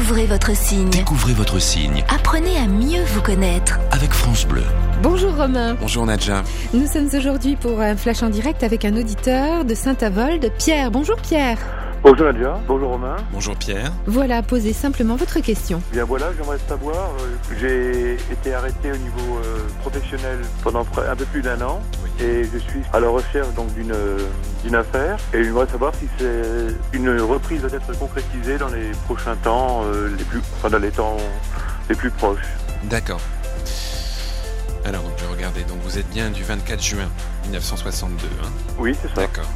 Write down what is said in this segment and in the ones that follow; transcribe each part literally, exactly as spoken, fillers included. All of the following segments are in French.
Découvrez votre signe. Découvrez votre signe. Apprenez à mieux vous connaître. Avec France Bleu. Bonjour Romain. Bonjour Nadja. Nous sommes aujourd'hui pour un flash en direct avec un auditeur de Saint-Avold, Pierre. Bonjour Pierre. Bonjour Nadia, bonjour Romain. Bonjour Pierre. Voilà, posez simplement votre question. Bien voilà, j'aimerais savoir, euh, j'ai été arrêté au niveau euh, professionnel pendant un peu plus d'un an, oui. Et je suis à la recherche donc d'une d'une affaire et j'aimerais savoir si c'est une reprise doit être concrétisée dans les prochains temps, euh, les plus, enfin dans les temps les plus proches. D'accord. Alors, je vais regarder, donc vous êtes bien du vingt-quatre juin dix-neuf cent soixante-deux, hein ? Oui, c'est ça. D'accord.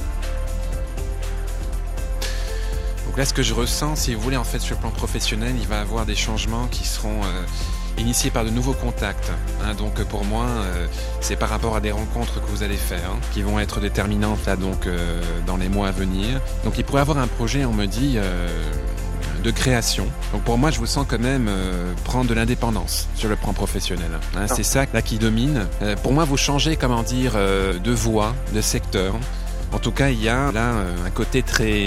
Donc là, ce que je ressens, si vous voulez, en fait, sur le plan professionnel, il va y avoir des changements qui seront euh, initiés par de nouveaux contacts. Hein, donc pour moi, euh, c'est par rapport à des rencontres que vous allez faire, hein, qui vont être déterminantes là, donc, euh, dans les mois à venir. Donc il pourrait y avoir un projet, on me dit, euh, de création. Donc pour moi, je vous sens quand même euh, prendre de l'indépendance sur le plan professionnel. Hein, c'est ça là qui domine. Euh, pour moi, vous changez, comment dire, euh, de voie, de secteur. En tout cas, il y a là un côté très...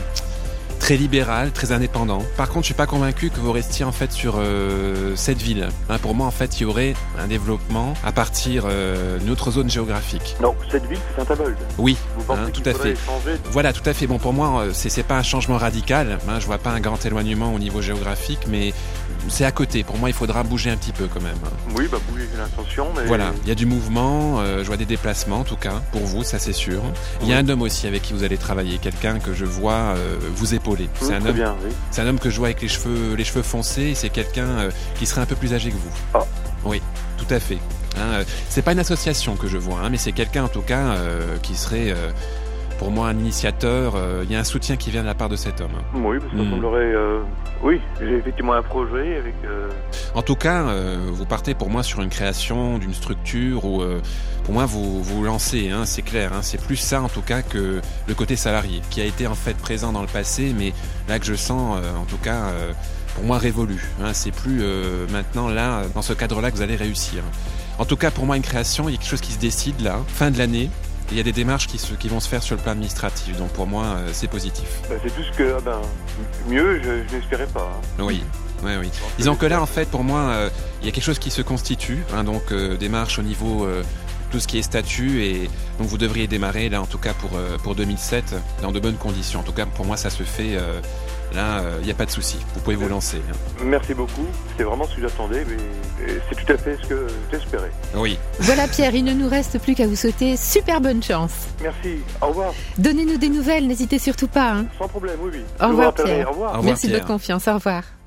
très libéral, très indépendant. Par contre, je suis pas convaincu que vous restiez en fait sur euh, cette ville. Hein, pour moi, en fait, il y aurait un développement à partir euh, d'une autre zone géographique. Non, cette ville, c'est Saint-Avold. Oui, vous pensez hein, tout qu'il à fait. Changer... Voilà, tout à fait. Bon, pour moi, c'est c'est pas un changement radical. Hein, je vois pas un grand éloignement au niveau géographique, mais c'est à côté. Pour moi, il faudra bouger un petit peu quand même. Oui, bah bouger, j'ai l'intention, mais... Voilà, il y a du mouvement, euh, je vois des déplacements en tout cas, pour vous, ça c'est sûr. Il y a un homme aussi avec qui vous allez travailler, quelqu'un que je vois euh, vous épauler. C'est mmh, un homme, bien, oui. C'est un homme que je vois avec les cheveux, les cheveux foncés, et c'est quelqu'un euh, qui serait un peu plus âgé que vous. Ah. Oui, tout à fait. Hein, euh, c'est pas une association que je vois, hein, mais c'est quelqu'un en tout cas euh, qui serait... Euh, pour moi, un initiateur, il euh, y a un soutien qui vient de la part de cet homme. Oui, parce que ça mmh. semblerait... Euh... Oui, j'ai effectivement un projet avec... Euh... En tout cas, euh, vous partez pour moi sur une création d'une structure où, euh, pour moi, vous vous lancez, hein, c'est clair. Hein, c'est plus ça, en tout cas, que le côté salarié, qui a été en fait présent dans le passé, mais là que je sens, euh, en tout cas, euh, pour moi, révolu. Hein, c'est plus euh, maintenant, là, dans ce cadre-là, que vous allez réussir. En tout cas, pour moi, une création, il y a quelque chose qui se décide, là, fin de l'année. Il y a des démarches qui, se, qui vont se faire sur le plan administratif, donc pour moi, euh, c'est positif. Ben, c'est tout ce que, ah ben, mieux, je, je n'espérais pas. Hein. Oui, oui, oui. Disons que là, en fait, pour moi, euh, il y a quelque chose qui se constitue, hein, donc euh, démarche au niveau euh, tout ce qui est statut, et donc vous devriez démarrer là, en tout cas pour euh, pour deux mille sept, dans de bonnes conditions. En tout cas, pour moi, ça se fait. Euh, Là, il euh, n'y a pas de souci. Vous pouvez vous lancer. Hein. Merci beaucoup. C'est vraiment ce que j'attendais, mais c'est tout à fait ce que j'espérais. Oui. Voilà Pierre, il ne nous reste plus qu'à vous souhaiter super bonne chance. Merci. Au revoir. Donnez-nous des nouvelles, n'hésitez surtout pas. Hein. Sans problème, oui, oui. Au revoir Pierre. Au revoir. Merci Pierre. de votre confiance. Au revoir.